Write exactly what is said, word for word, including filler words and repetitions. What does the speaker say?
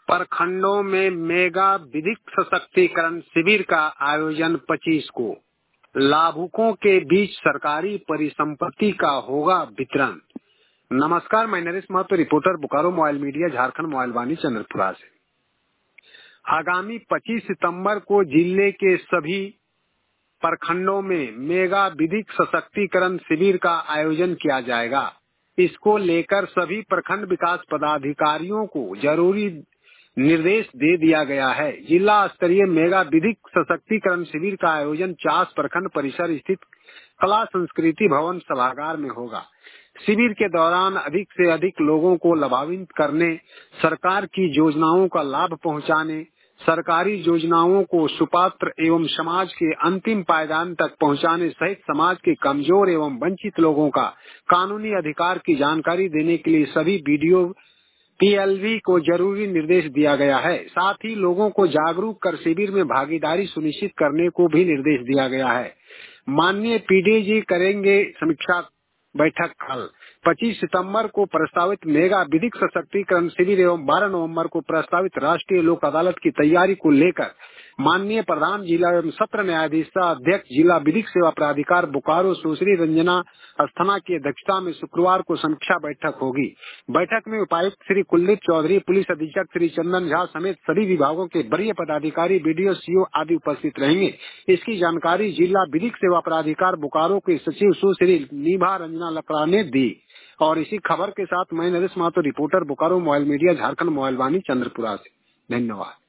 प्रखंडों में मेगा विधिक सशक्तिकरण शिविर का आयोजन पच्चीस को। लाभुकों के बीच सरकारी परिसंपत्ति का होगा वितरण। नमस्कार, मैं Naresh Mahto, reporter Bokaro mobile media, Jharkhand mobile Vaani Chandrapura से। आगामी पच्चीस सितंबर को जिले के सभी प्रखंडों में मेगा विधिक सशक्तिकरण शिविर का आयोजन किया जाएगा। इसको लेकर सभी प्रखंड विकास पदाधिकारियों को जरूरी निर्देश दे दिया गया है। जिला स्तरीय मेगा विधिक सशक्तिकरण शिविर का आयोजन चास प्रखंड परिसर स्थित कला संस्कृति भवन सभागार में होगा। शिविर के दौरान अधिक से अधिक लोगों को लाभान्वित करने, सरकार की योजनाओं का लाभ पहुंचाने, सरकारी योजनाओं को सुपात्र एवं समाज के अंतिम पायदान तक पहुंचाने सहित समाज के कमजोर एवं वंचित लोगों का कानूनी अधिकार की जानकारी देने के लिए सभी बीडीओ पीएलवी को जरूरी निर्देश दिया गया है। साथ ही लोगों को जागरूक कर शिविर में भागीदारी सुनिश्चित करने को भी निर्देश दिया गया है। माननीय पीडी जी करेंगे समीक्षा बैठक कल पच्चीस सितंबर को प्रस्तावित मेगा विधिक सशक्तिकरण शिविर एवं बारह नवंबर को प्रस्तावित राष्ट्रीय लोक अदालत की तैयारी को लेकर माननीय प्रधान जिला एवं सत्र न्यायाधीश अध्यक्ष जिला विधिक सेवा प्राधिकार बोकारो सुश्री रंजना अस्थाना की अध्यक्षता में शुक्रवार को समीक्षा बैठक होगी। बैठक में उपायुक्त श्री कुलदीप चौधरी, पुलिस अधीक्षक श्री चंदन झा समेत सभी विभागों के वरीय पदाधिकारी, बीडीओ, सीओ आदि उपस्थित रहेंगे। इसकी जानकारी जिला विधिक सेवा प्राधिकार बोकारो के सचिव सुश्री नीभा रंजना लकड़ा ने दी। और इसी खबर के साथ मैं Naresh Mahto, reporter Bokaro mobile media, Jharkhand mobile Vaani Chandrapura से। धन्यवाद।